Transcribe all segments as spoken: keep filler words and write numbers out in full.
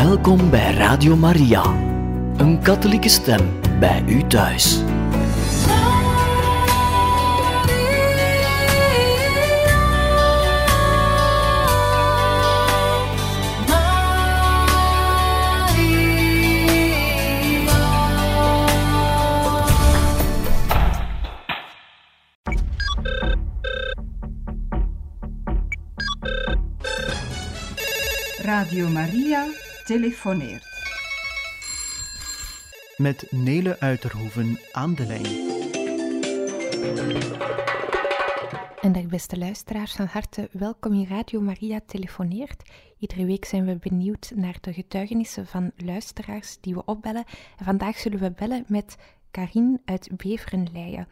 Welkom bij Radio Maria, een katholieke stem bij u thuis. Radio Maria telefoneert. Met Nele Uiterhoeven aan de lijn. En dag beste luisteraars, van harte welkom in Radio Maria telefoneert. Iedere week zijn we benieuwd naar de getuigenissen van luisteraars die we opbellen. En vandaag zullen we bellen met Karine uit Beveren-Leyen.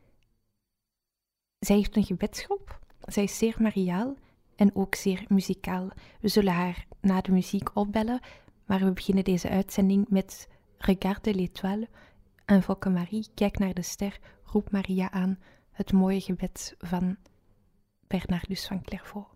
Zij heeft een gebedsgroep, zij is zeer mariaal en ook zeer muzikaal. We zullen haar na de muziek opbellen, maar we beginnen deze uitzending met Regarde l'étoile, invoque Marie, kijk naar de ster, roep Maria aan, het mooie gebed van Bernardus van Clairvaux.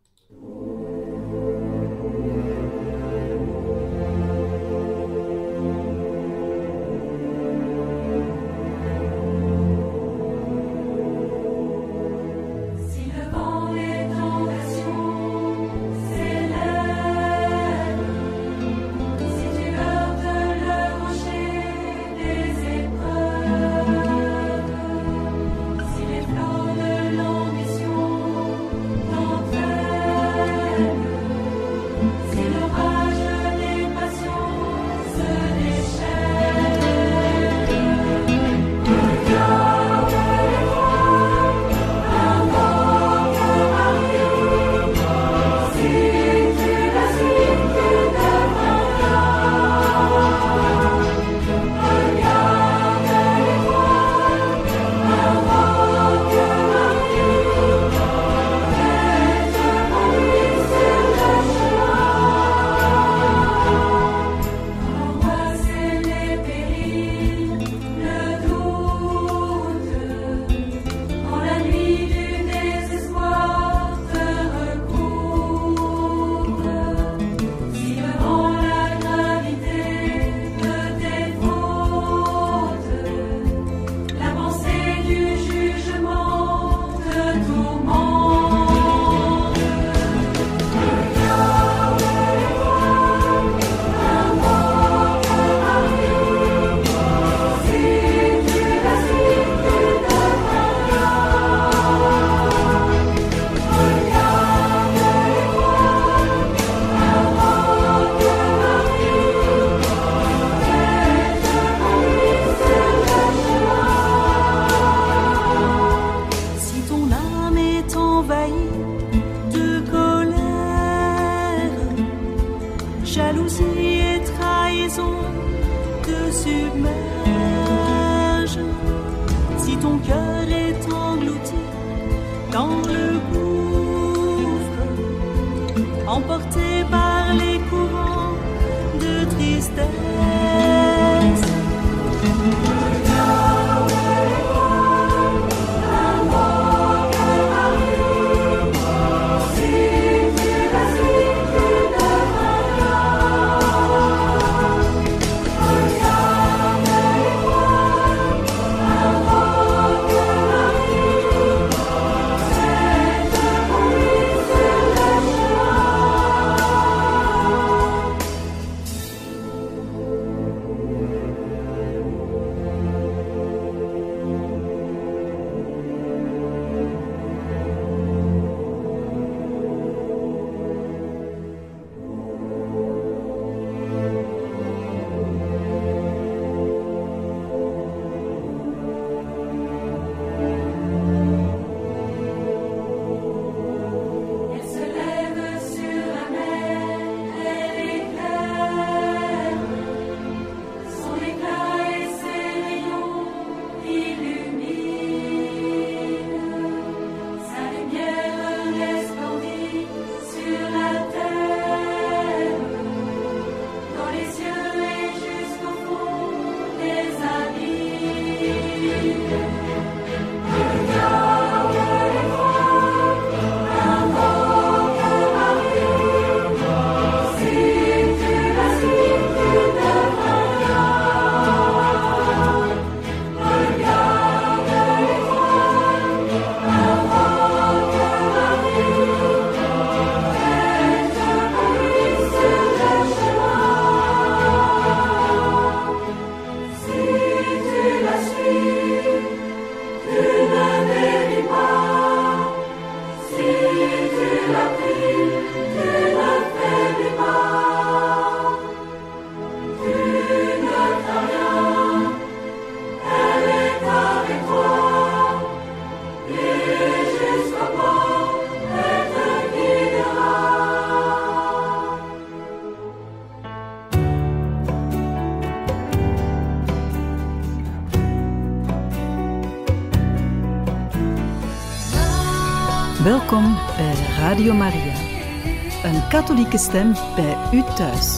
Radio Maria. Een katholieke stem bij u thuis.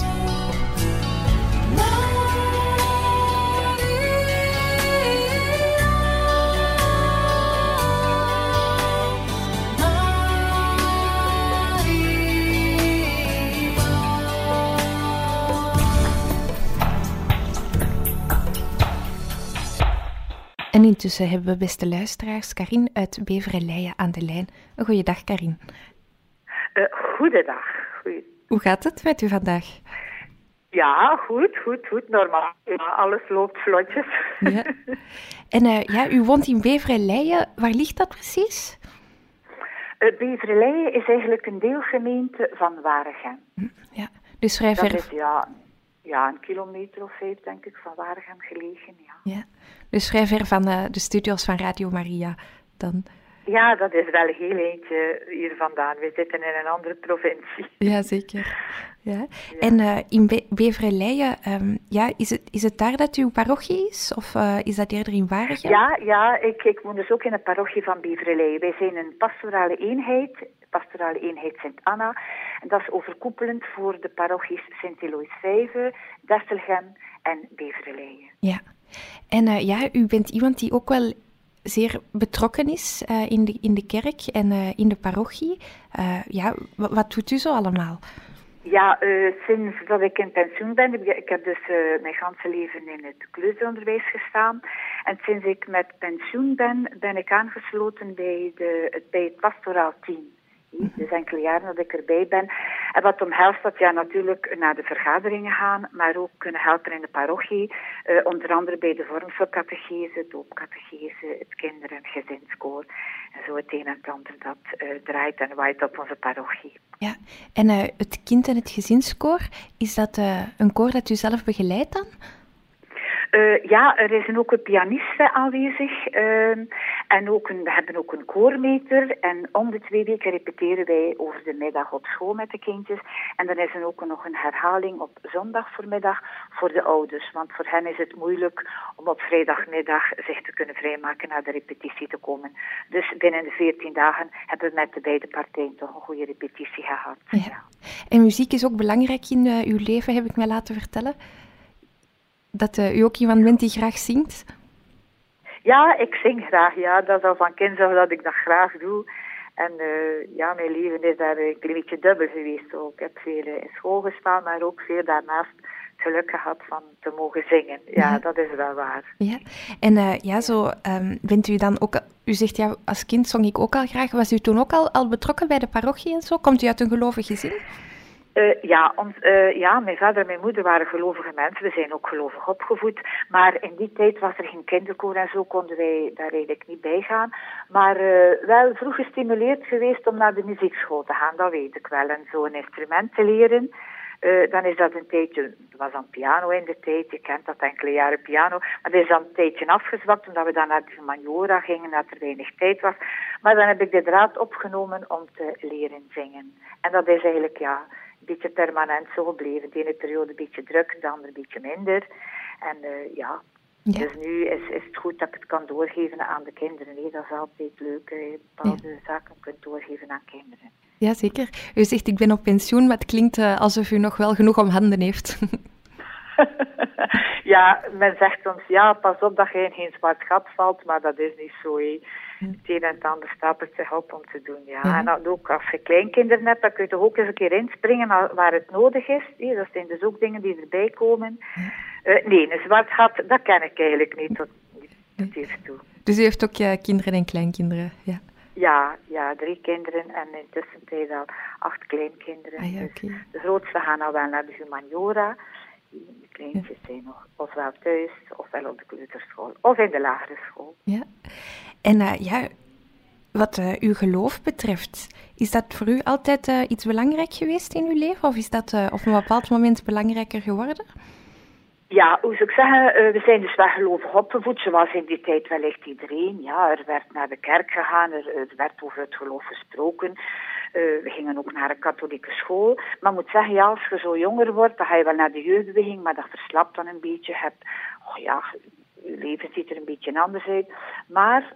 En intussen hebben we, beste luisteraars, Karin uit Beverleyen aan de lijn. Een goeiedag, Karin. Uh, goedendag. Goeie... Hoe gaat het met u vandaag? Ja, goed, goed, goed. Normaal. Ja, alles loopt vlotjes. Ja. En uh, ja, u woont in Beverleyen. Waar ligt dat precies? Uh, Beverleyen is eigenlijk een deelgemeente van Waregem. Ja, dus vrij ver... Dat is, ja, ja, een kilometer of vijf, denk ik, van Waregem gelegen, ja. Ja, dus vrij ver van uh, de studios van Radio Maria dan... Ja, dat is wel een heel eentje hier vandaan. We zitten in een andere provincie. Ja, zeker. Ja. Ja. En uh, in Be- Beverleyen, um, ja, is, het, is het daar dat uw parochie is? Of uh, is dat eerder in Waregem? Ja, ja ik, ik woon dus ook in de parochie van Beverleyen. Wij zijn een pastorale eenheid, pastorale eenheid Sint-Anna. En dat is overkoepelend voor de parochies Sint-Eloïs-Vijve, Destelgem en Beverleyen. Ja. En uh, ja, u bent iemand die ook wel... zeer betrokken is uh, in, de, in de kerk en uh, in de parochie. Uh, ja, w- wat doet u zo allemaal? Ja, uh, sinds dat ik in pensioen ben, ik, ik heb dus uh, mijn ganse leven in het kleuteronderwijs gestaan. En sinds ik met pensioen ben, ben ik aangesloten bij, de, bij het pastoraal team. Dus enkele jaren dat ik erbij ben. En wat omhelst dat, ja, natuurlijk naar de vergaderingen gaan, maar ook kunnen helpen in de parochie. Uh, onder andere bij de vormselcatechese, doopcatechese, het kinder- en gezinskoor. En zo het een en het ander dat uh, draait en waait op onze parochie. Ja, en uh, het kind- en het gezinskoor, is dat uh, een koor dat u zelf begeleidt dan? Uh, ja, er is ook een pianiste aanwezig uh, en ook een, we hebben ook een koormeter en om de twee weken repeteren wij over de middag op school met de kindjes en dan is er ook nog een herhaling op zondag voormiddag voor de ouders, want voor hen is het moeilijk om op vrijdagmiddag zich te kunnen vrijmaken naar de repetitie te komen. Dus binnen de veertien dagen hebben we met de beide partijen toch een goede repetitie gehad. Ja. Ja. En muziek is ook belangrijk in uh, uw leven, heb ik mij laten vertellen. Dat uh, u ook iemand bent die graag zingt? Ja, ik zing graag. Ja, dat is al van kind af dat ik dat graag doe. En uh, ja, mijn leven is daar een klein beetje dubbel geweest ook. Ik heb veel in school gestaan, maar ook veel daarnaast het geluk gehad van te mogen zingen. Ja, ja. Dat is wel waar. Ja, en uh, ja, zo um, bent u dan ook... U zegt, ja, als kind zong ik ook al graag. Was u toen ook al, al betrokken bij de parochie en zo? Komt u uit een gelovig gezin? Uh, ja, ons, uh, ja, mijn vader en mijn moeder waren gelovige mensen. We zijn ook gelovig opgevoed. Maar in die tijd was er geen kinderkoor en zo konden wij daar eigenlijk niet bij gaan. Maar uh, wel vroeg gestimuleerd geweest om naar de muziekschool te gaan, dat weet ik wel. En zo een instrument te leren. Uh, dan is dat een tijdje, er was dan piano in de tijd, je kent dat enkele jaren piano, maar dat is dan een tijdje afgezwakt omdat we dan naar de humaniora gingen, dat er weinig tijd was. Maar dan heb ik de draad opgenomen om te leren zingen. En dat is eigenlijk, ja, een beetje permanent zo gebleven. De ene periode een beetje druk, de andere een beetje minder. En uh, ja, ja, dus nu is, is het goed dat ik het kan doorgeven aan de kinderen. Nee, dat is altijd leuk, hè. Bepaalde ja. zaken kunt doorgeven aan kinderen. Ja, zeker. U zegt, ik ben op pensioen, maar het klinkt uh, alsof u nog wel genoeg om handen heeft. Ja, men zegt ons, ja, pas op dat je in geen zwart gat valt, maar dat is niet zo, hè. Het een en het ander stapelt zich op om te doen, ja. ja. En dan ook als je kleinkinderen hebt, dan kun je toch ook eens een keer inspringen waar het nodig is. Hè. Dat zijn dus ook dingen die erbij komen. Uh, nee, een zwart gat, dat ken ik eigenlijk niet tot, tot hiertoe. Dus u heeft ook uh, kinderen en kleinkinderen, ja? Ja, ja, drie kinderen en intussen tijd al acht kleinkinderen. Ah, ja, okay. Dus de grootste gaan al wel naar de humaniora. De kleintjes ja. zijn nog ofwel thuis, ofwel op de kleuterschool, of in de lagere school. Ja. En uh, ja, wat uh, uw geloof betreft, is dat voor u altijd uh, iets belangrijk geweest in uw leven? Of is dat uh, op een bepaald moment belangrijker geworden? Ja, hoe zou ik zeggen, uh, we zijn dus wel gelovig opgevoed, zoals in die tijd wellicht iedereen. Ja, er werd naar de kerk gegaan, er, er werd over het geloof gesproken. Uh, we gingen ook naar een katholieke school. Maar ik moet zeggen, ja, als je zo jonger wordt, dan ga je wel naar de jeugdbeweging, maar dat verslapt dan een beetje. Je hebt, oh ja, je leven ziet er een beetje anders uit. Maar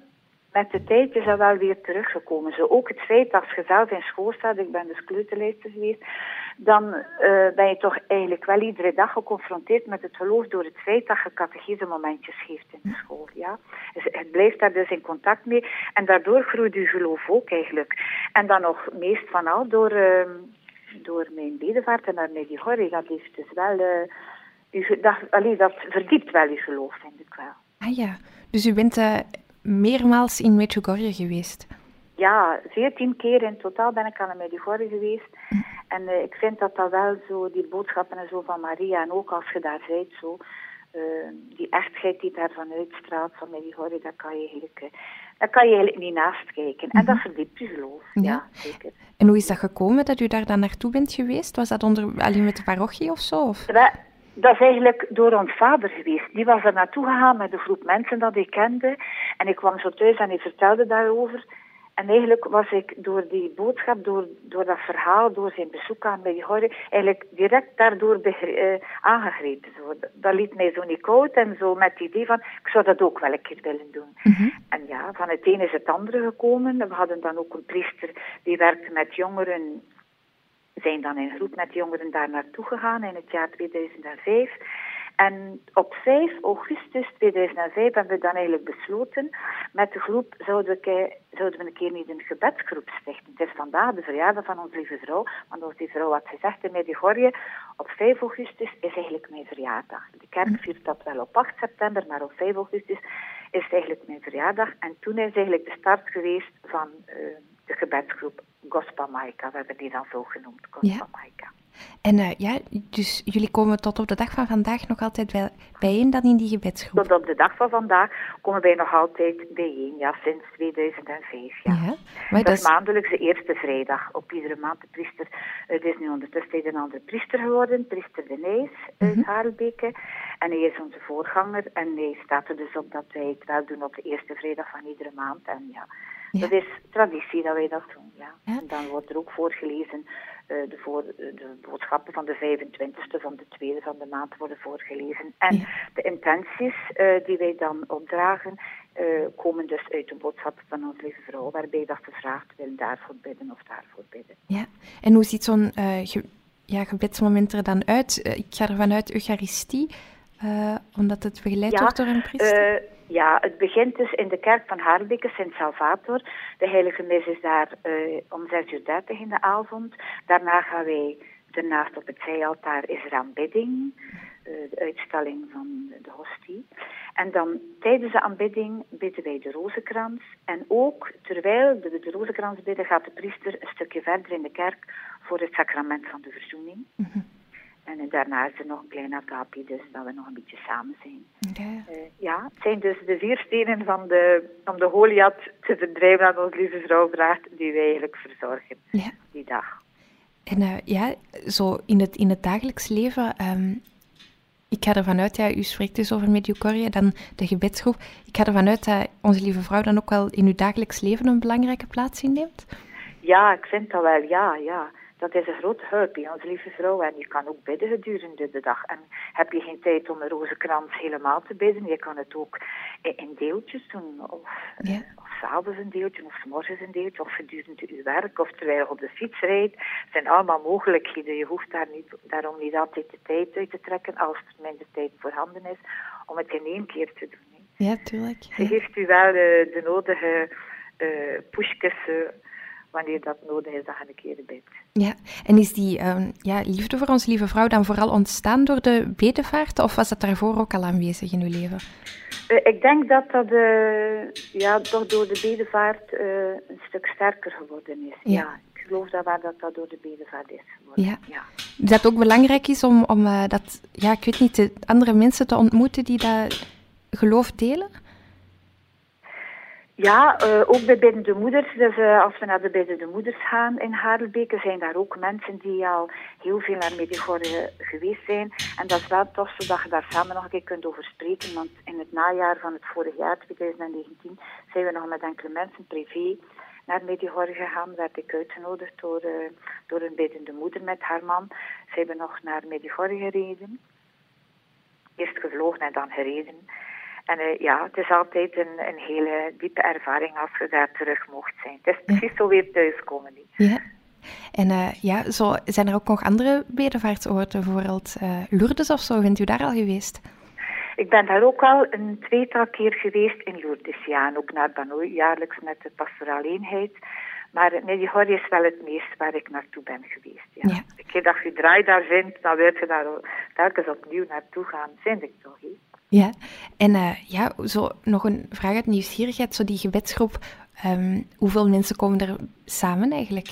met de tijd is dat wel weer teruggekomen. Zo ook het feit dat als je zelf in school staat, ik ben dus kleuterleidster geweest, dan uh, ben je toch eigenlijk wel iedere dag geconfronteerd met het geloof door het feit dat je catechisemomentjes geeft in de school. Ja? Dus het blijft daar dus in contact mee en daardoor groeit je geloof ook eigenlijk. En dan nog meest van al door, uh, door mijn bedevaart naar Medjugorje. Dat heeft dus wel, uh, u, dat, allee, dat verdiept wel je geloof, vind ik wel. Ah ja, dus u bent uh, meermaals in Medjugorje geweest? Ja, veertien keer in totaal ben ik aan Medjugorje geweest. Mm. En uh, ik vind dat dat wel zo, die boodschappen en zo van Maria, en ook als je daar bent, zo, uh, die echtheid die daarvan uitstraalt van Medjugorje, daar kan je eigenlijk, uh, daar kan je eigenlijk niet naast kijken. Mm-hmm. En dat verdiept je geloof, ja. ja, zeker. En hoe is dat gekomen dat u daar dan naartoe bent geweest? Was dat onder, alleen met de parochie of zo? Of? Ja, dat is eigenlijk door ons vader geweest. Die was er naartoe gegaan met een groep mensen dat ik kende. En ik kwam zo thuis en hij vertelde daarover. En eigenlijk was ik door die boodschap, door, door dat verhaal, door zijn bezoek aan Medjugorje, eigenlijk direct daardoor begre- uh, aangegrepen. Zo. Dat, dat liet mij zo niet koud en zo met het idee van, ik zou dat ook wel een keer willen doen. Mm-hmm. En ja, van het een is het andere gekomen. We hadden dan ook een priester die werkte met jongeren, zijn dan in groep met jongeren daar naartoe gegaan in het jaar tweeduizend vijf. En op vijf augustus tweeduizend vijf hebben we dan eigenlijk besloten, met de groep zouden we, zouden we een keer niet een gebedsgroep stichten. Het is vandaag de verjaardag van onze lieve vrouw, want onze lieve vrouw had gezegd in Medjugorje, op vijf augustus is eigenlijk mijn verjaardag. De kerk viert dat wel op acht september, maar op vijf augustus is het eigenlijk mijn verjaardag. En toen is eigenlijk de start geweest van uh, de gebedsgroep Gospa Maika. We hebben die dan zo genoemd, Gospa ja. Maika. En uh, ja, dus jullie komen tot op de dag van vandaag nog altijd bij, bijeen dan in die gebedsgroep? Tot op de dag van vandaag komen wij nog altijd bijeen, ja, sinds tweeduizend vijf. Ja. Ja, maar dat, dat is maandelijks de eerste vrijdag. Op iedere maand de priester. Het is nu ondertussen een andere priester geworden, priester De Nijs uit mm-hmm. Harelbeke. En hij is onze voorganger en hij staat er dus op dat wij het wel doen op de eerste vrijdag van iedere maand. En ja, ja. dat is traditie dat wij dat doen, ja. ja. En dan wordt er ook voorgelezen. Uh, de, voor, de boodschappen van de vijfentwintigste van de tweede van de maand worden voorgelezen. En ja. de intenties uh, die wij dan opdragen, uh, komen dus uit de boodschappen van onze lieve vrouw, waarbij dat gevraagd wil daarvoor bidden of daarvoor bidden. Ja, en hoe ziet zo'n uh, ge, ja, gebedsmoment er dan uit? Uh, ik ga ervan uit Eucharistie, uh, omdat het begeleid ja, wordt door een priester. Uh, Ja, het begint dus in de kerk van Harelbeke, Sint Salvator. De heilige mis is daar uh, om zes uur dertig in de avond. Daarna gaan wij, daarnaast op het zijaltaar is er aanbidding, uh, de uitstalling van de hostie. En dan tijdens de aanbidding bidden wij de rozenkrans. En ook terwijl we de rozenkrans bidden, gaat de priester een stukje verder in de kerk voor het sacrament van de verzoening. Mm-hmm. En daarna is er nog een klein agapi, dus dat we nog een beetje samen zijn. Okay. Uh, ja, het zijn dus de vier stenen van de, om de Goliath te verdrijven aan onze lieve vrouw vraagt, die wij eigenlijk verzorgen ja. die dag. En uh, ja, zo in het, in het dagelijks leven, um, ik ga ervan uit, ja, u spreekt dus over Medjugorje, dan de gebedsgroep. Ik ga ervan uit dat onze lieve vrouw dan ook wel in uw dagelijks leven een belangrijke plaats inneemt? Ja, ik vind dat wel, ja, ja. Dat is een grote hulp in onze lieve vrouw. En je kan ook bidden gedurende de dag. En heb je geen tijd om een rozenkrans helemaal te bidden, je kan het ook in deeltjes doen. Of, ja. uh, of 's avonds een deeltje, of 's morgens een deeltje, of gedurende je werk, of terwijl je op de fiets rijdt. Het zijn allemaal mogelijkheden. Je hoeft daar niet, daarom niet altijd de tijd uit te trekken, als er minder tijd voorhanden is, om het in één keer te doen. Hè. Ja, tuurlijk. Ze ja. geeft u wel uh, de nodige uh, pushjes, uh, wanneer dat nodig is, dat je een keer bidt. Ja, en is die um, ja, liefde voor onze lieve vrouw dan vooral ontstaan door de bedevaart, of was dat daarvoor ook al aanwezig in uw leven? Uh, ik denk dat dat uh, ja, toch door de bedevaart uh, een stuk sterker geworden is. Ja. ja, ik geloof dat waar dat, dat door de bedevaart is geworden. Ja. Ja. Dat ook belangrijk is om, om uh, dat, ja, ik weet niet, de andere mensen te ontmoeten die dat geloof delen? Ja, uh, ook bij biddende moeders. Dus uh, als we naar de biddende moeders gaan in Harelbeke, zijn daar ook mensen die al heel veel naar Medjugorje geweest zijn. En dat is wel tof, zodat je daar samen nog een keer kunt over spreken. Want in het najaar van het vorig jaar, twintig negentien, zijn we nog met enkele mensen privé naar Medjugorje gegaan. Werd ik uitgenodigd door, uh, door een biddende moeder met haar man. Zijn we nog naar Medjugorje gereden. Eerst gevlogen en dan gereden. En uh, ja, het is altijd een, een hele diepe ervaring als je daar terug mocht zijn. Het is precies ja. zo weer thuiskomen. Ja. En uh, ja, zo, zijn er ook nog andere bedevaartsoorden, bijvoorbeeld uh, Lourdes of zo? Bent u daar al geweest? Ik ben daar ook al een tweetal keer geweest in Lourdes, ja. En ook naar Banoy, jaarlijks met de pastorale eenheid. Maar Medjugorje is wel het meest waar ik naartoe ben geweest. Ja. Ja. De keer dat je draai daar vindt, dan wil je daar telkens opnieuw naartoe gaan. Vind ik toch, he? Ja, en uh, ja, zo nog een vraag uit nieuwsgierigheid. Zo die gebedsgroep, um, hoeveel mensen komen er samen eigenlijk?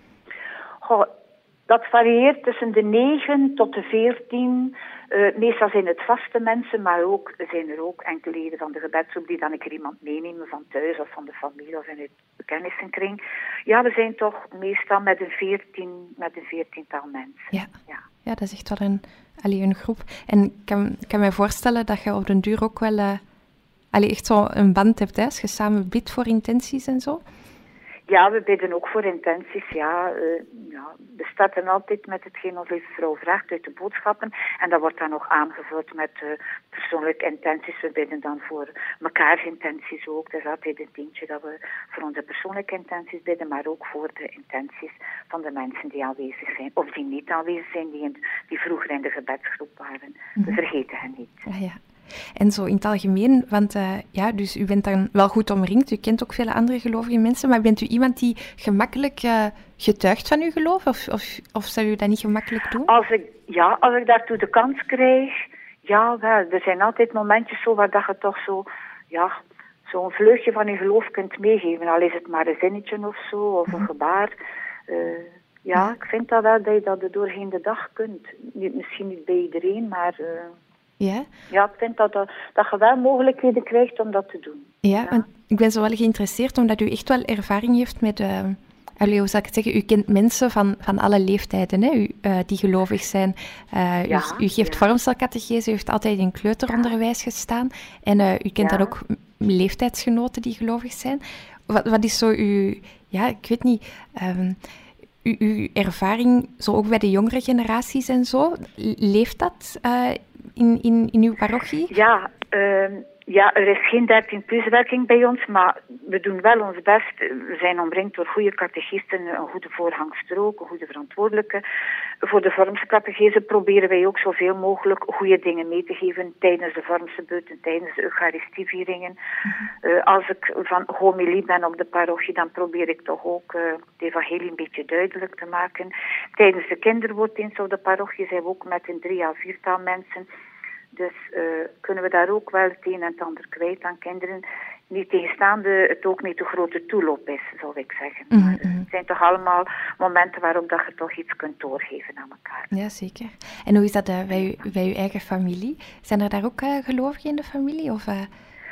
Goh, dat varieert tussen de negen tot de veertien. Uh, meestal zijn het vaste mensen, maar ook zijn er ook enkele leden van de gebedsgroep die dan een keer iemand meenemen van thuis of van de familie of in het kennissenkring. Ja, we zijn toch meestal met een veertien, met een veertiental mensen. Ja, ja. ja dat is echt wel een, allee, een groep. En ik kan, kan mij voorstellen dat je op den duur ook wel uh, allee, echt zo een band hebt, hè, als je samen bidt voor intenties en zo. Ja, we bidden ook voor intenties, ja. Uh, ja. We starten altijd met hetgeen onze lieve vrouw vraagt uit de boodschappen. En dat wordt dan nog aangevuld met uh, persoonlijke intenties. We bidden dan voor mekaars intenties ook. Dat is altijd een tientje dat we voor onze persoonlijke intenties bidden, maar ook voor de intenties van de mensen die aanwezig zijn. Of die niet aanwezig zijn, die, in, die vroeger in de gebedsgroep waren. Mm-hmm. We vergeten hen niet. Ja, ja. En zo in het algemeen, want uh, ja, dus u bent dan wel goed omringd, u kent ook vele andere gelovige mensen, maar bent u iemand die gemakkelijk uh, getuigt van uw geloof, of, of, of zou u dat niet gemakkelijk doen? Als ik, ja, als ik daartoe de kans krijg, ja wel, er zijn altijd momentjes zo waar dat je toch zo, ja, zo'n vleugje van je geloof kunt meegeven, al is het maar een zinnetje of zo, of een gebaar. Uh, ja, ik vind dat wel dat je dat doorheen de dag kunt. Niet, misschien niet bij iedereen, maar... Uh, Ja? Ja, ik vind dat, dat, dat je wel mogelijkheden krijgt om dat te doen. Ja, ja. Want ik ben zo wel geïnteresseerd omdat u echt wel ervaring heeft met... Uh, allee, hoe zal ik het zeggen? U kent mensen van, van alle leeftijden, hè, u, uh, die gelovig zijn. Uh, ja, u, u geeft ja. vormstelcatechese, u heeft altijd in kleuteronderwijs gestaan. En uh, u kent ja. dan ook leeftijdsgenoten die gelovig zijn. Wat, wat is zo uw... Ja, ik weet niet... Um, uw, uw ervaring, zo ook bij de jongere generaties en zo, leeft dat... Uh, In, in, in uw parochie? Ja, uh, ja, er is geen dertien plus werking bij ons, maar we doen wel ons best. We zijn omringd door goede catechisten, een goede voorgangster ook, een goede verantwoordelijke. Voor de vormse catechese proberen wij ook zoveel mogelijk goede dingen mee te geven tijdens de vormse beurten, tijdens de eucharistievieringen. Mm-hmm. Uh, als ik van homilie ben op de parochie, dan probeer ik toch ook uh, de evangelie een beetje duidelijk te maken. Tijdens de kinderwoorddienst op de parochie zijn we ook met een drie à viertal mensen. Dus uh, kunnen we daar ook wel het een en het ander kwijt aan kinderen. Niet tegenstaande het ook niet de grote toeloop is, zou ik zeggen. Mm-hmm. Maar, uh, het zijn toch allemaal momenten waarop dat je toch iets kunt doorgeven aan elkaar. Ja, zeker. En hoe is dat uh, bij, u, bij uw eigen familie? Zijn er daar ook uh, gelovigen in de familie? Of, uh...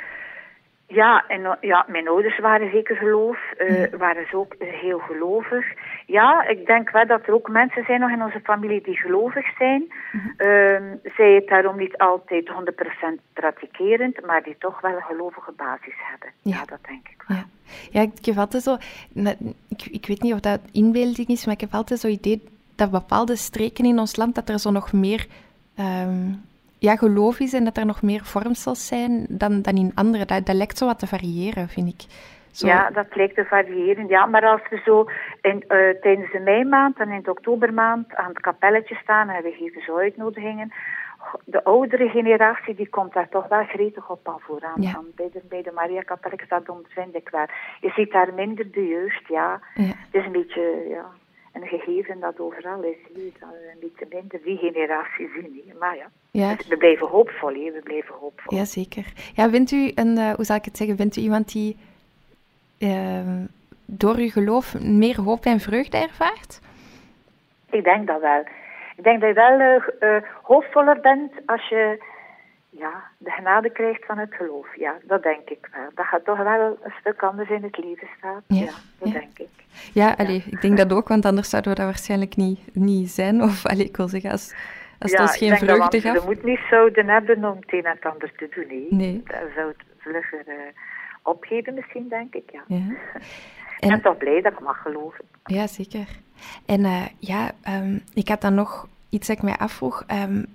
Ja, en, ja, mijn ouders waren zeker geloof, uh, ja. waren ze ook heel gelovig. Ja, ik denk wel dat er ook mensen zijn nog in onze familie die gelovig zijn. Mm-hmm. Uh, zij het daarom niet altijd honderd procent pratikerend, maar die toch wel een gelovige basis hebben. Ja, ja dat denk ik wel. Ja. Ja, ik heb altijd zo... Ik, ik weet niet of dat inbeelding is, maar ik heb altijd zo'n idee dat bepaalde streken in ons land, dat er zo nog meer... Um, ja, geloof is en dat er nog meer vormsels zijn dan, dan in andere. Dat, dat lijkt zo wat te variëren, vind ik. Zo. Ja, dat lijkt te variëren. Ja, maar als we zo in, uh, tijdens de meimaand en in de oktobermaand aan het kapelletje staan en we geven zo uitnodigingen, de oudere generatie die komt daar toch wel gretig op af vooraan. Ja. Bij de, bij de Maria-kapelletjes, dat ondervind ik wel. Je ziet daar minder de jeugd, ja. ja. Het is een beetje... Ja. een gegeven dat overal is, hier, dat we een beetje minder die generatie zien. Hier. Maar ja, ja. Dus we blijven hoopvol, hier. we blijven hoopvol. Ja, zeker. Ja, bent u een, uh, hoe zal ik het zeggen, bent u iemand die uh, door uw geloof meer hoop en vreugde ervaart? Ik denk dat wel. Ik denk dat je wel uh, uh, hoopvoller bent als je ja, de genade krijgt van het geloof. Ja, dat denk ik wel. Dat gaat toch wel een stuk anders in het leven staan. Ja, ja dat ja. denk ik. Ja, ja. Allee, ik denk dat ook, want anders zouden we dat waarschijnlijk niet, niet zijn. Of allee, ik wil zeggen, als, als ja, het ons geen vreugde gaf. We moeten niet zouden hebben om het een en het ander te doen. He. Nee. Dat zou het vlugger uh, opgeven misschien, denk ik. Ja. Ja. En, en toch blij dat ik mag geloven. Ja, zeker. En uh, ja, um, ik had dan nog iets dat ik mij afvroeg. Um,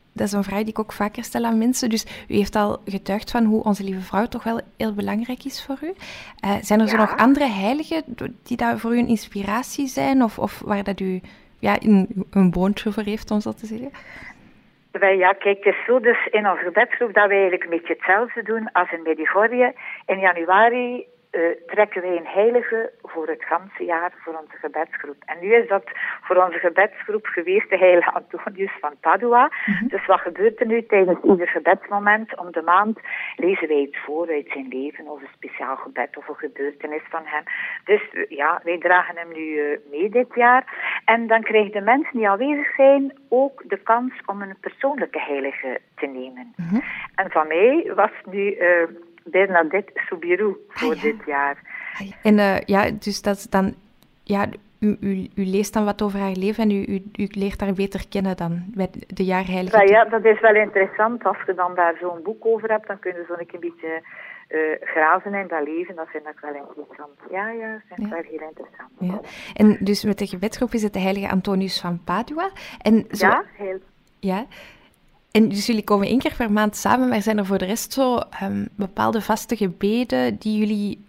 dat is een vraag die ik ook vaker stel aan mensen. Dus u heeft al getuigd van hoe Onze Lieve Vrouw toch wel heel belangrijk is voor u. Uh, zijn er Ja. zo nog andere heiligen die daar voor u een inspiratie zijn? Of, of waar dat u ja, een, een boontje voor heeft, om zo te zeggen? Wij, ja, kijk, het is zo dus in onze gebedsgroep dat wij eigenlijk een beetje hetzelfde doen als in Medjugorje. In januari uh, trekken wij een heilige voor het ganse jaar voor onze gebedsgroep. En nu is dat voor onze gebedsgroep geweest de heilige Antonius van Padua. Mm-hmm. Dus wat gebeurt er nu tijdens ieder gebedsmoment? Om de maand lezen wij iets voor uit zijn leven of een speciaal gebed of een gebeurtenis van hem. Dus uh, ja, wij dragen hem nu uh, mee dit jaar. En dan krijgen de mensen die aanwezig zijn ook de kans om een persoonlijke heilige te nemen. Mm-hmm. En van mij was nu uh, Bernadette Soubirous voor ah, ja. dit jaar. Ah, ja. En uh, ja, dus dat is dan... Ja, u, u, u leest dan wat over haar leven en u, u, u leert haar beter kennen dan bij de jaarheilige. Ja, ja, dat is wel interessant. Als je dan daar zo'n boek over hebt, dan kun je zo een beetje uh, graven in dat leven. Dat vind ik wel interessant. Ja, ja, dat vind ik ja. wel heel interessant. Ja. En dus met de gebedsgroep is het de heilige Antonius van Padua. En zo, ja, heel. Ja. En dus jullie komen één keer per maand samen, maar zijn er voor de rest zo um, bepaalde vaste gebeden die jullie...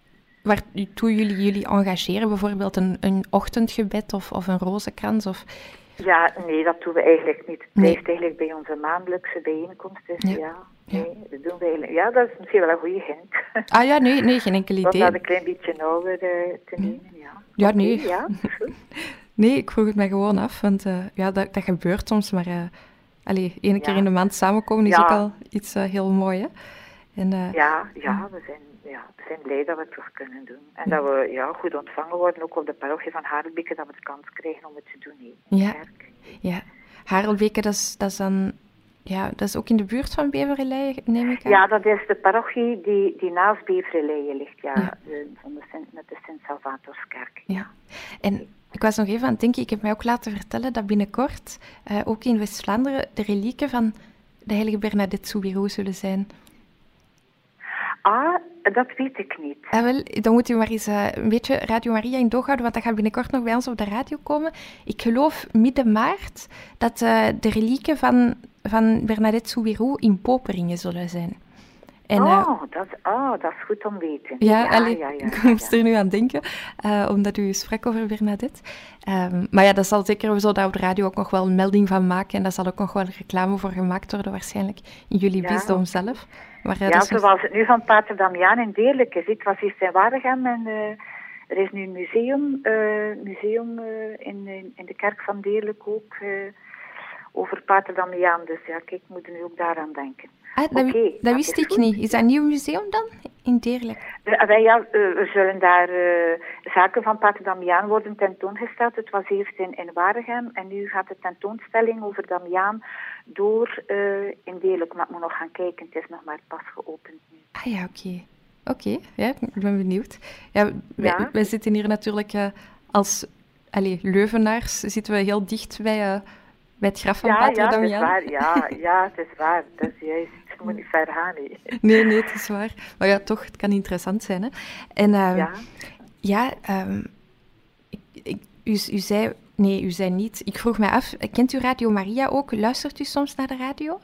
waartoe jullie jullie engageren, bijvoorbeeld een, een ochtendgebed of, of een rozenkrans? Of... Ja, nee, dat doen we eigenlijk niet. Het blijft nee. eigenlijk bij onze maandelijkse bijeenkomst. Dus ja, ja, nee, ja. dat doen we eigenlijk. Ja, dat is misschien wel een goede hint. Ah ja, nee, nee, geen enkel idee. Om dat een klein beetje nauwer uh, te nemen, ja. Ja, okay, nee. Ja, goed. Nee, ik vroeg het mij gewoon af, want uh, ja, dat, dat gebeurt soms, maar uh, allee, één keer ja. in de maand samenkomen is ja. ook al iets uh, heel mooi, hè? En, uh, ja, ja, we zijn... Ja, we zijn blij dat we het terug kunnen doen. En ja. dat we ja, goed ontvangen worden, ook op de parochie van Harelbeke, dat we de kans krijgen om het te doen. He, ja. ja, Harelbeke, dat is, dat is dan... Ja, dat is ook in de buurt van Beverleyen, neem ik aan? Ja, dat is de parochie die, die naast Beverleyen ligt, ja. ja. De, van de Sint, met de Sint-Salvatorskerk. Ja, en ik was nog even aan het denken, ik heb mij ook laten vertellen dat binnenkort uh, ook in West-Vlaanderen de relieken van de heilige Bernadette Soubirous zullen zijn. Ah, dat weet ik niet. Ah, wel, dan moet u maar eens uh, een beetje Radio Maria in doog houden, want dat gaat binnenkort nog bij ons op de radio komen. Ik geloof midden maart dat uh, de relieken van, van Bernadette Soubirous in Poperingen zullen zijn. En, uh, oh, dat, oh, dat is goed om te weten. Ja, ja, allee, ja, ja, ik moest ja. er nu aan denken, uh, omdat u sprak over Bernadette. Um, maar ja, dat zal zeker, we zullen daar op de radio ook nog wel een melding van maken. En daar zal ook nog wel reclame voor gemaakt worden, waarschijnlijk in jullie ja. bisdom zelf. Maar, uh, ja, zoals het nu van Pater Damiaan in Deerlijk is. Het was eerst in Waregem en uh, er is nu een museum, uh, museum uh, in, in, in de kerk van Deerlijk ook uh, over Pater Damiaan. Dus ja, kijk, we moeten nu ook daaraan denken. Ah, dat, okay, dat, dat wist ik goed. niet. Is dat een nieuw museum dan, in Deerlijk? Uh, ja, uh, we zullen daar uh, zaken van Pater Damiaan worden tentoongesteld. Het was eerst in, in Waregem en nu gaat de tentoonstelling over Damiaan door uh, in Deerlijk. Maar ik moet nog gaan kijken, het is nog maar pas geopend nu. Ah ja, oké. Okay. Oké, okay, ja, ik ben benieuwd. Ja, wij, ja. wij zitten hier natuurlijk uh, als allez, Leuvenaars, zitten we heel dicht bij... Uh, Bij het graf van ja, Pater ja, Damiaan. Het is waar. Ja, ja, het is waar. Dat is juist. Je moet niet ver gaan. He. Nee, nee, het is waar. Maar ja, toch, het kan interessant zijn. Hè? En uh, ja, ja um, ik, ik, u, u zei... Nee, u zei niet. Ik vroeg mij af, kent u Radio Maria ook? Luistert u soms naar de radio?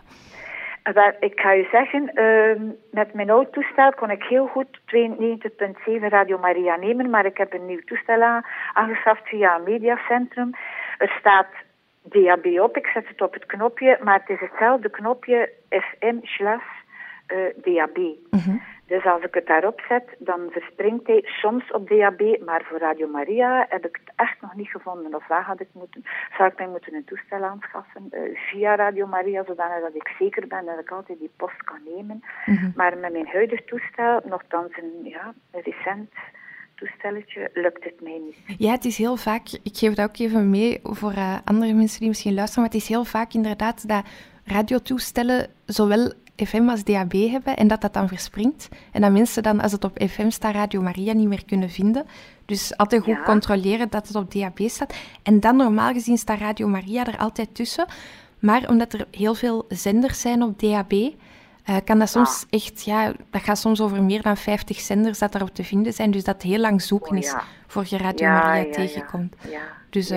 Wel, ik ga u zeggen, uh, met mijn oude toestel kon ik heel goed tweeënnegentig komma zeven Radio Maria nemen, maar ik heb een nieuw toestel aan, aangeschaft via een mediacentrum. Er staat... D A B op, ik zet het op het knopje, maar het is hetzelfde knopje F M slash uh, D A B. Mm-hmm. Dus als ik het daarop zet, dan verspringt hij soms op D A B, maar voor Radio Maria heb ik het echt nog niet gevonden. Of waar had ik moeten, zou ik mij moeten een toestel aanschaffen uh, via Radio Maria, zodanig dat ik zeker ben dat ik altijd die post kan nemen. Mm-hmm. Maar met mijn huidige toestel, nogthans een, ja, een recent... toestelletje, lukt het mij niet. Ja, het is heel vaak, ik geef dat ook even mee voor uh, andere mensen die misschien luisteren, maar het is heel vaak inderdaad dat radiotoestellen zowel F M als D A B hebben en dat dat dan verspringt. En dat mensen dan, als het op F M staat, Radio Maria niet meer kunnen vinden. Dus altijd goed ja. controleren dat het op D A B staat. En dan normaal gezien staat Radio Maria er altijd tussen. Maar omdat er heel veel zenders zijn op D A B... Uh, kan dat soms ah. echt, ja, dat gaat soms over meer dan vijftig zenders dat daarop te vinden zijn, dus dat heel lang zoeken oh, ja. is voor je Radio ja, Maria ja, tegenkomt. Ja, ja, dus, uh, ja.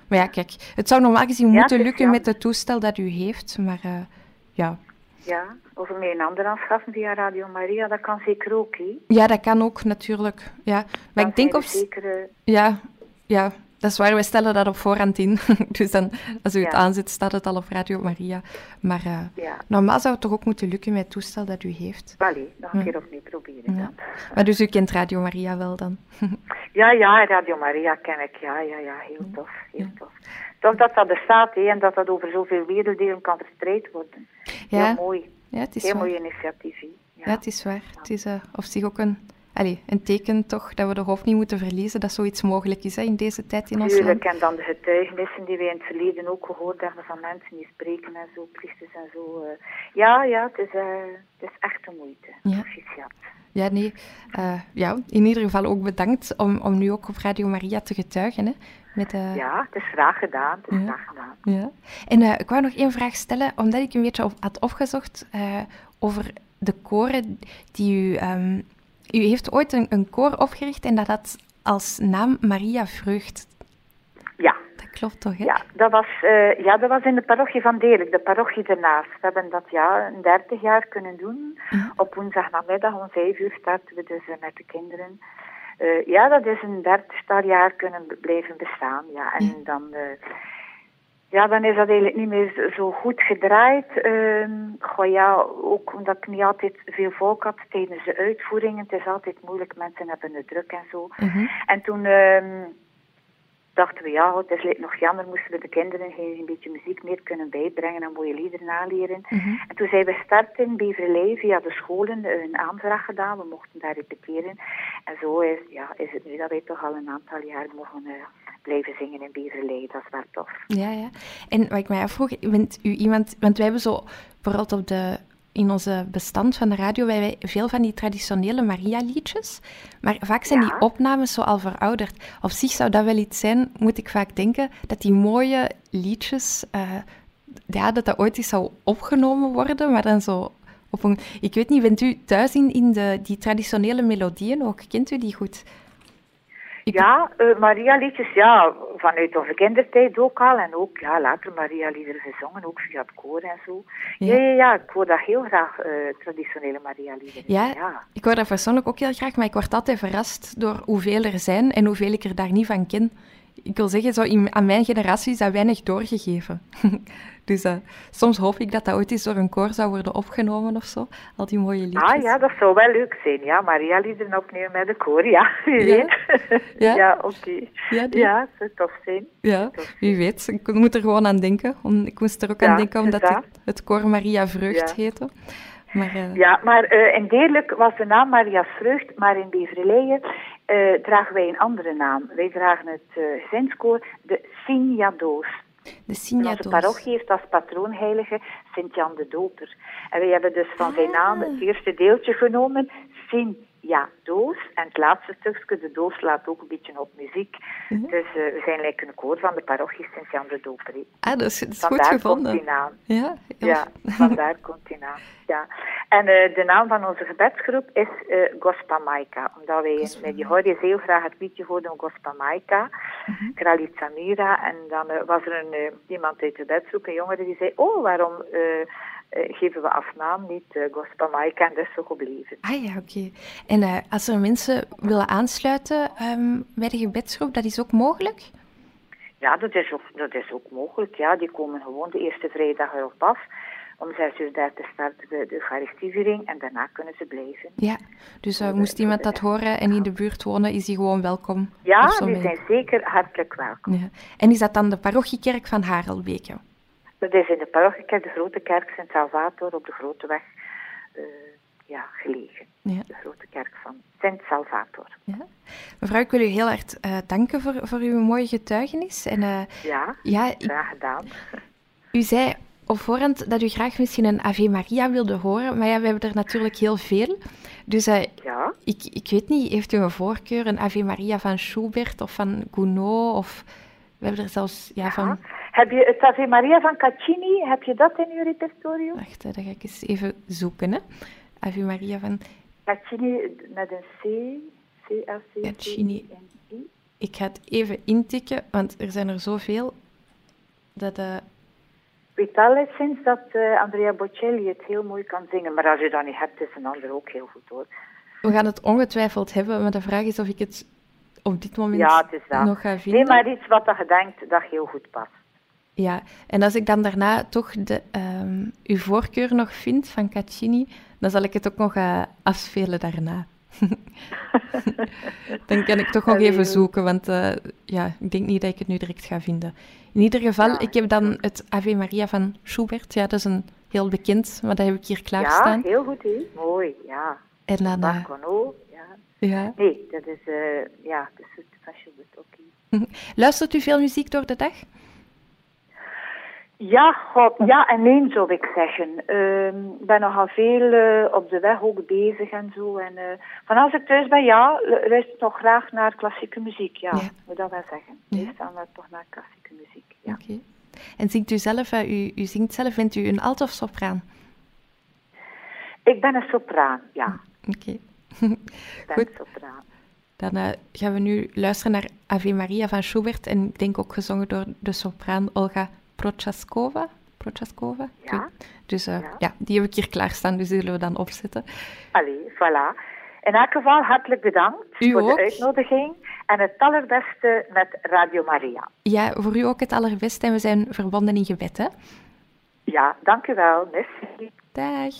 Maar ja, kijk, het zou normaal gezien Ja, moeten het is lukken met jammer. het toestel dat u heeft, maar uh, ja. Ja, of mij een ander aanschaffen via Radio Maria, dat kan zeker ook, hè. Ja, dat kan ook natuurlijk, ja. Maar Dan ik denk zijn of... er zeker, uh, Ja, ja, dat is waar, wij stellen dat op voorhand in. Dus dan, als u het Ja. aanzet, staat het al op Radio Maria. Maar uh, ja. normaal zou het toch ook moeten lukken met het toestel dat u heeft. Allee, nog een Ja. keer opnieuw proberen Ja. dan. Maar dus u kent Radio Maria wel dan? Ja, ja, Radio Maria ken ik. Ja, ja, ja, heel tof, heel tof. Tof dat dat bestaat, hè, en dat dat over zoveel werelddelen kan verspreid worden. Ja. Heel mooi. Ja, het is Heel waar. mooi initiatief, hè. Ja. Ja, het is waar. Het is uh, op zich ook een, allez, een teken toch dat we de hoop niet moeten verliezen dat zoiets mogelijk is hè, in deze tijd in ons land. Tuurlijk, en dan de getuigenissen die wij in het verleden ook gehoord hebben van mensen die spreken en zo, priesters en zo. Uh, ja, ja, het is, uh, het is echt een moeite. Ja. Proficiat. Ja, nee. Uh, ja, in ieder geval ook bedankt om, om nu ook op Radio Maria te getuigen. Hè, met, uh... Ja, het is graag gedaan. Het is Ja. graag gedaan. Ja. En uh, ik wou nog één vraag stellen, omdat ik een beetje op, had opgezocht uh, over de koren die u... Um, u heeft ooit een, een koor opgericht en dat had als naam Maria Vreugd. Ja. Dat klopt toch, hè? Ja, dat was, uh, ja, dat was in de parochie van Deerlijk, de parochie ernaast. We hebben dat ja, een dertig jaar kunnen doen. Ja. Op woensdagnamiddag om vijf uur starten we dus uh, met de kinderen. Uh, ja, dat is een dertigtal jaar kunnen b- blijven bestaan. Ja. En Ja. dan, uh, ja, dan is dat eigenlijk niet meer zo goed gedraaid. Uh, goh, ja, ook omdat ik niet altijd veel volk had tijdens de uitvoeringen. Het is altijd moeilijk, mensen hebben het druk en zo. Mhm. En toen... Uh, dachten we, ja, het is like nog jammer, moesten we de kinderen geen een beetje muziek meer kunnen bijbrengen en mooie liederen naleren. Mhm. En toen zijn we gestart in Beverlei via de scholen een aanvraag gedaan. We mochten daar repeteren. En zo is, ja, is het nu dat wij toch al een aantal jaar mogen uh, blijven zingen in Beverlei. Dat is wel tof. Ja, ja. En wat ik mij afvroeg, bent u iemand... Want wij hebben zo, vooral op de... In onze bestand van de radio hebben wij veel van die traditionele Maria-liedjes. Maar vaak zijn Ja. die opnames zo al verouderd. Op zich zou dat wel iets zijn, moet ik vaak denken, dat die mooie liedjes, uh, ja, dat dat ooit eens zou opgenomen worden, maar dan zo op een... Ik weet niet, bent u thuis in, in de, die traditionele melodieën ook? Kent u die goed? Ik... Ja, uh, Maria-liedjes, ja, vanuit onze kindertijd ook al. En ook, ja, later Maria-liederen gezongen, ook via het koor en zo. Ja, Ja. ja, ja, ik hoor dat heel graag, uh, traditionele Maria-liederen. Ja, ja. ik hoor dat persoonlijk ook heel graag, maar ik word altijd verrast door hoeveel er zijn en hoeveel ik er daar niet van ken. Ik wil zeggen, zo in, aan mijn generatie is dat weinig doorgegeven. Dus uh, soms hoop ik dat dat ooit eens door een koor zou worden opgenomen of zo, al die mooie liedjes. Ah ja, dat zou wel leuk zijn. Ja, Maria-liederen opnieuw met de koor, ja, wie Ja. weet. Ja. Ja, oké. Okay. Ja, die- Ja, het zou tof zijn. Ja, wie weet. Ik moet er gewoon aan denken. Om, ik moest er ook Ja, aan denken omdat inderdaad. het, het koor Maria Vreugd Ja. heette. Maar, uh, Ja, maar uh, in Deerlijk was de naam Maria's Vreugd, maar in Beverleien uh, dragen wij een andere naam. Wij dragen het uh, gezinskoor de Sint-Jadoos. de En Sinja onze parochie heeft als patroonheilige Sint-Jan de Doper. En wij hebben dus van zijn naam het eerste deeltje genomen, Sint-Jadoos. En het laatste stukje, de doos, slaat ook een beetje op muziek. Mhm. Dus uh, we zijn like een koor van de parochie Sint-Jan de Doper. Hè. Ah, dat is, dat is goed Vandaar komt gevonden. die naam. Ja, heel Ja, vandaar komt die naam. Ja. En uh, de naam van onze gebedsgroep is uh, Gospamaika. Omdat wij in- met die hoorde heel graag het liedje hoorden Gospamaika, Mhm. Kralica Mira. En dan uh, was er een, uh, iemand uit de gebedsgroep, een jongere, die zei, oh, waarom uh, uh, geven we als naam niet uh, Gospamaika? En dat is zo gebleven. Ah ja, oké. En uh, als er mensen willen aansluiten um, bij de gebedsgroep, dat is ook mogelijk? Ja, dat is, ook, dat is ook mogelijk. Ja, die komen gewoon de eerste vrijdag erop af. Om zes uur dertig starten we de Eucharistieviering en daarna kunnen ze blijven. Ja, dus uh, moest iemand dat horen en in de buurt wonen, is hij gewoon welkom? Ja, Of zo die mee? zijn zeker hartelijk welkom. Ja. En is dat dan de parochiekerk van Harelbeke? Dat is in de parochiekerk, de grote kerk Sint Salvator op de Grote Weg uh, ja, gelegen. Ja. De grote kerk van Sint Salvator. Ja. Mevrouw, ik wil u heel hard uh, danken voor, voor uw mooie getuigenis. En, uh, Ja, ja, ik, graag gedaan. u zei op voorhand dat u graag misschien een Ave Maria wilde horen, maar ja, we hebben er natuurlijk heel veel. Dus uh, Ja, ik, ik weet niet, heeft u een voorkeur, een Ave Maria van Schubert of van Gounod? Of we hebben er zelfs ja, van... heb je het Ave Maria van Caccini, heb je dat in uw repertorium? Wacht, hè, dat ga ik eens even zoeken. Hè. Ave Maria van Caccini met een C, C A C C Caccini. I. Ik ga het even intikken, want er zijn er zoveel. Dat, uh... Ik weet wel eens sinds dat uh, Andrea Bocelli het heel mooi kan zingen. Maar als je dat niet hebt, is een ander ook heel goed hoor. We gaan het ongetwijfeld hebben, maar de vraag is of ik het op dit moment ja, het is dat. nog ga vinden. Nee, maar iets wat je denkt dat heel goed past. Ja, en als ik dan daarna toch de, um, uw voorkeur nog vind van Caccini, dan zal ik het ook nog uh, afspelen daarna. Dan kan ik toch nog even zoeken, want uh, ja, ik denk niet dat ik het nu direct ga vinden. In ieder geval, ja, ik heb dan het Ave Maria van Schubert. Ja, dat is een heel bekend, maar dat heb ik hier klaarstaan. Ja, heel goed, hè? Mooi, ja. En dan... Uh, ja. ja. Nee, dat is, uh, ja, dat is van Schubert, oké. Okay. Luistert u veel muziek door de dag? Ja, god, ja en nee zou ik zeggen. Uh, ik ben nogal veel uh, op de weg ook bezig en zo. En uh, van als ik thuis ben, ja, luister ik nog graag naar klassieke muziek. Ja, ja. moet dat wel zeggen. Ja. Meestal ja. toch naar klassieke muziek. Ja. Oké. Okay. En zingt u zelf, uh, u, u zingt zelf, bent u een alt of sopraan? Ik ben een sopraan, ja. Oké. Okay. Ik ben Goed. een sopraan. Dan uh, gaan we nu luisteren naar Ave Maria van Schubert. En ik denk ook gezongen door de sopraan Olga Prochaskova. Prochaskova? Ja. Dus uh, ja. ja, die heb ik hier klaarstaan, dus die zullen we dan opzetten. Allee, voilà. In elk geval hartelijk bedankt u voor ook. de uitnodiging. En het allerbeste met Radio Maria. Ja, voor u ook het allerbeste. En we zijn verbonden in gebed, hè? Ja, dank u wel. Merci. Dag.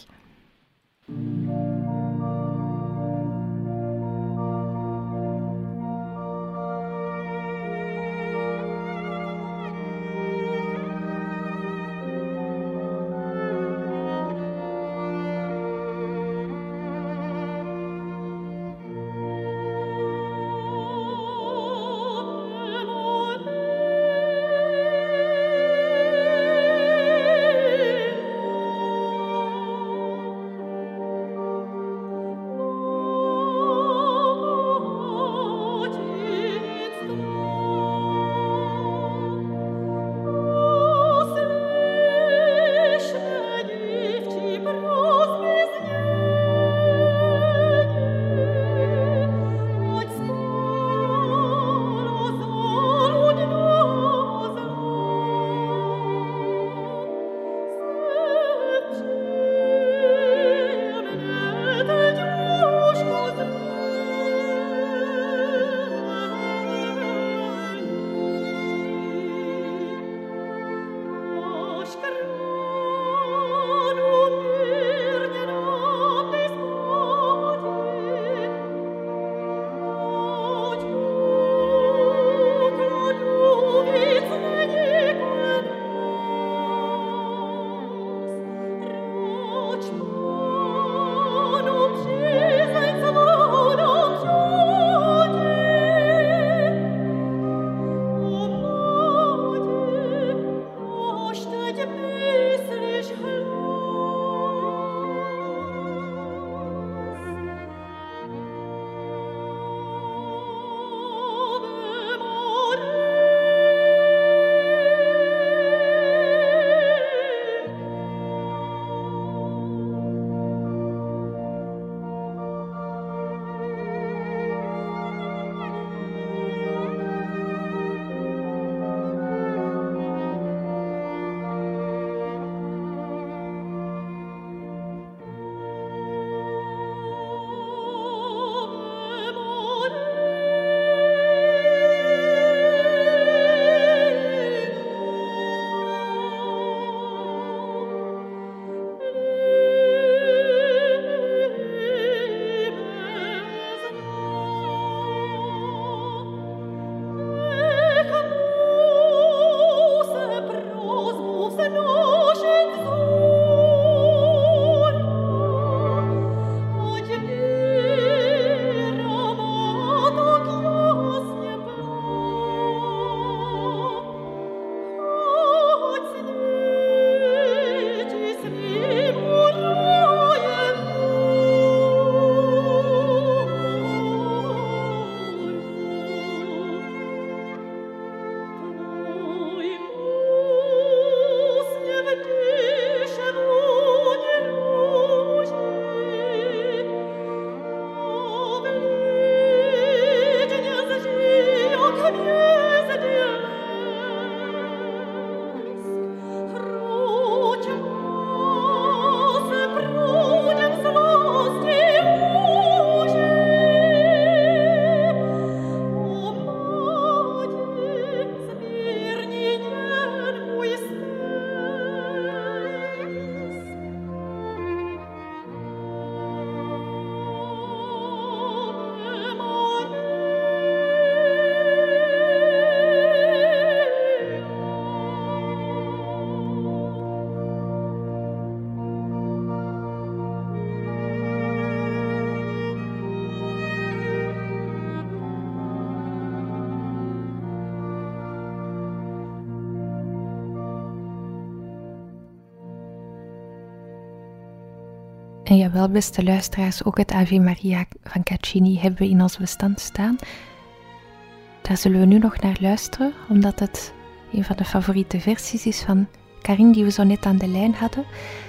En jawel, beste luisteraars, ook het Ave Maria van Caccini hebben we in ons bestand staan. Daar zullen we nu nog naar luisteren, omdat het een van de favoriete versies is van Karin die we zo net aan de lijn hadden.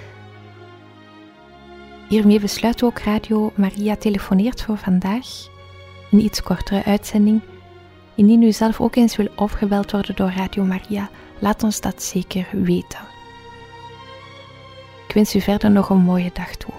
Hiermee besluiten we ook Radio Maria telefoneert voor vandaag. Een iets kortere uitzending. Indien u zelf ook eens wil opgebeld worden door Radio Maria, laat ons dat zeker weten. Ik wens u verder nog een mooie dag toe.